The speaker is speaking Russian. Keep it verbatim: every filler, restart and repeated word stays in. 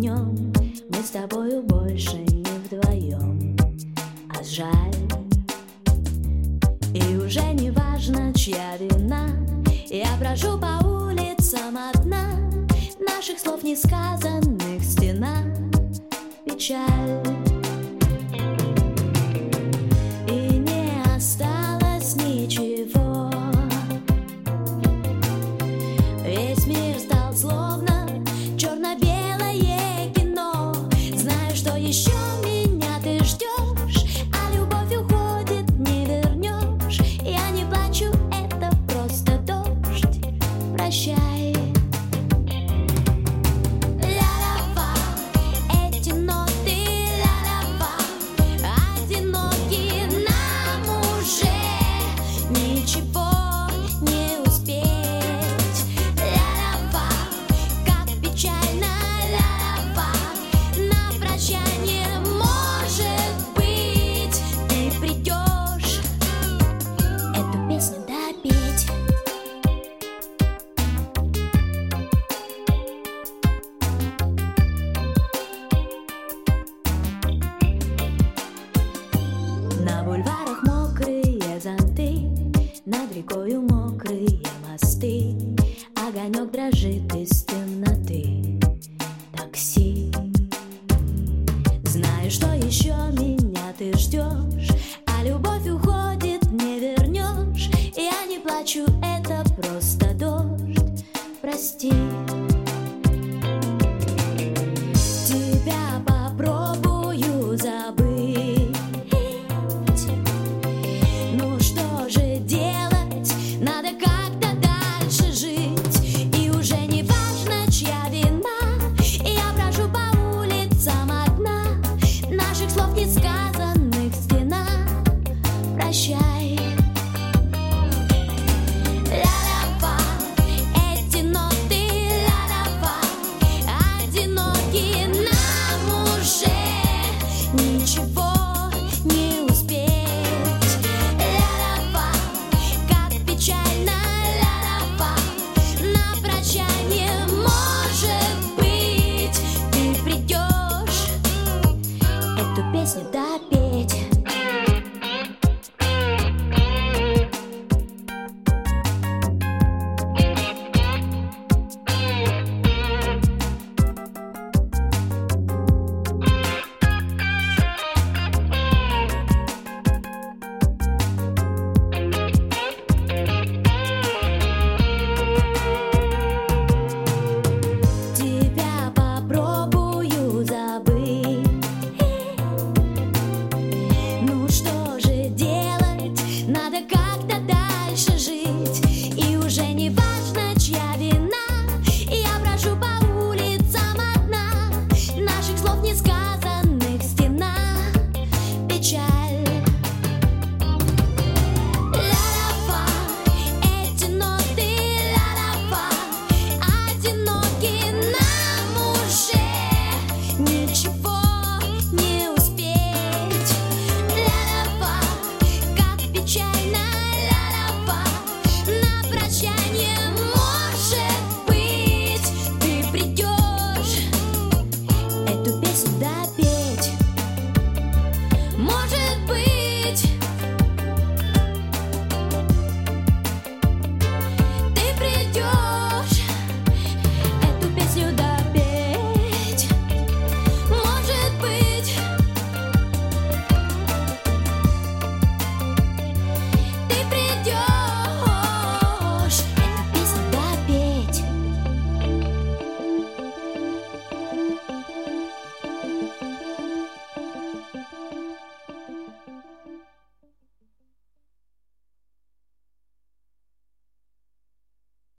днем мы с тобою больше не вдвоем, а жаль. И уже не важно, чья вина, я брожу по улицам одна, наших слов несказанных стена, печаль. И не осталось ничего, весь мир стал словно черно-белое кино. Знаю, что еще меня ты ждешь, а любовь уходит, не вернешь. Я не плачу, это просто дождь, прощай. Ля-ля-ва, эти ноты, ля-ля-ва, одиноки нам уже ничего не успеть. Ля-ля-ва, как печально, ля-ля-ва, на прощание, может быть, ты придешь эту песню допеть. На бульварах мокрые зонты, над рекою мокрые мосты, огонек дрожит из темноты. Такси. Знаю, что еще меня ты ждешь, а любовь уходит, не вернешь. Я не плачу, это просто дождь, прости. Тебя